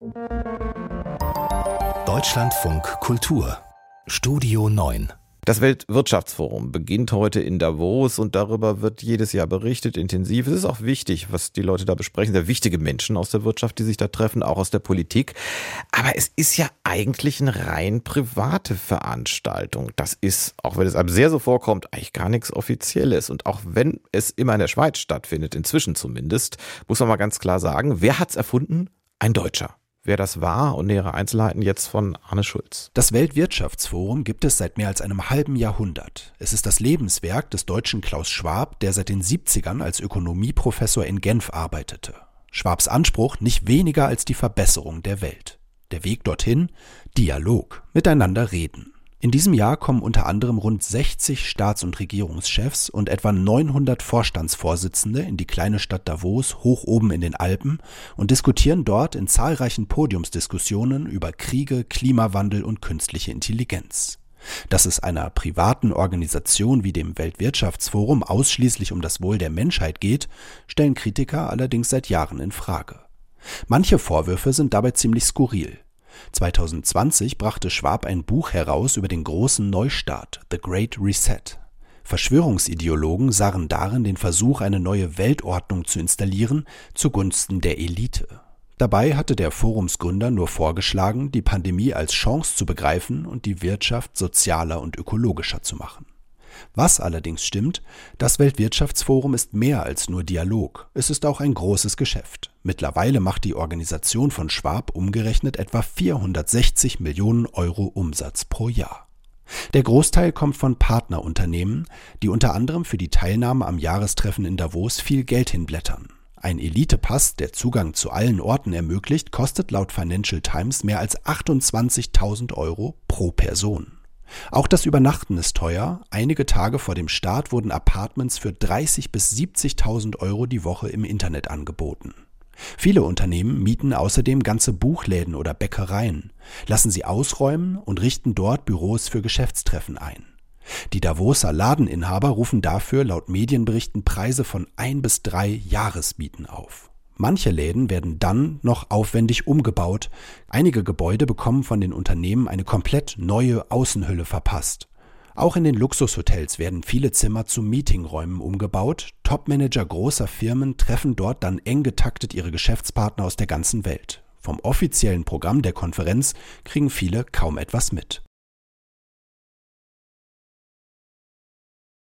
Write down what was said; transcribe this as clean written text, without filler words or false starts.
Deutschlandfunk Kultur Studio 9. Das Weltwirtschaftsforum beginnt heute in Davos und darüber wird jedes Jahr berichtet, intensiv. Es ist auch wichtig, was die Leute da besprechen. Sehr wichtige Menschen aus der Wirtschaft, die sich da treffen, auch aus der Politik. Aber es ist ja eigentlich eine rein private Veranstaltung. Das ist, auch wenn es einem sehr so vorkommt, eigentlich gar nichts Offizielles. Und auch wenn es immer in der Schweiz stattfindet, inzwischen zumindest, muss man mal ganz klar sagen, wer hat's erfunden? Ein Deutscher. Wer das war und nähere Einzelheiten jetzt von Arne Schulz. Das Weltwirtschaftsforum gibt es seit mehr als einem halben Jahrhundert. Es ist das Lebenswerk des Deutschen Klaus Schwab, der seit den 70ern als Ökonomieprofessor in Genf arbeitete. Schwabs Anspruch nicht weniger als die Verbesserung der Welt. Der Weg dorthin? Dialog, miteinander reden. In diesem Jahr kommen unter anderem rund 60 Staats- und Regierungschefs und etwa 900 Vorstandsvorsitzende in die kleine Stadt Davos hoch oben in den Alpen und diskutieren dort in zahlreichen Podiumsdiskussionen über Kriege, Klimawandel und künstliche Intelligenz. Dass es einer privaten Organisation wie dem Weltwirtschaftsforum ausschließlich um das Wohl der Menschheit geht, stellen Kritiker allerdings seit Jahren in Frage. Manche Vorwürfe sind dabei ziemlich skurril. 2020 brachte Schwab ein Buch heraus über den großen Neustart, The Great Reset. Verschwörungsideologen sahen darin den Versuch, eine neue Weltordnung zu installieren, zugunsten der Elite. Dabei hatte der Forumsgründer nur vorgeschlagen, die Pandemie als Chance zu begreifen und die Wirtschaft sozialer und ökologischer zu machen. Was allerdings stimmt, das Weltwirtschaftsforum ist mehr als nur Dialog. Es ist auch ein großes Geschäft. Mittlerweile macht die Organisation von Schwab umgerechnet etwa 460 Millionen Euro Umsatz pro Jahr. Der Großteil kommt von Partnerunternehmen, die unter anderem für die Teilnahme am Jahrestreffen in Davos viel Geld hinblättern. Ein Elitepass, der Zugang zu allen Orten ermöglicht, kostet laut Financial Times mehr als 28.000 Euro pro Person. Auch das Übernachten ist teuer. Einige Tage vor dem Start wurden Apartments für 30.000 bis 70.000 Euro die Woche im Internet angeboten. Viele Unternehmen mieten außerdem ganze Buchläden oder Bäckereien, lassen sie ausräumen und richten dort Büros für Geschäftstreffen ein. Die Davoser Ladeninhaber rufen dafür laut Medienberichten Preise von 1 bis 3 Jahresmieten auf. Manche Läden werden dann noch aufwendig umgebaut. Einige Gebäude bekommen von den Unternehmen eine komplett neue Außenhülle verpasst. Auch in den Luxushotels werden viele Zimmer zu Meetingräumen umgebaut. Topmanager großer Firmen treffen dort dann eng getaktet ihre Geschäftspartner aus der ganzen Welt. Vom offiziellen Programm der Konferenz kriegen viele kaum etwas mit.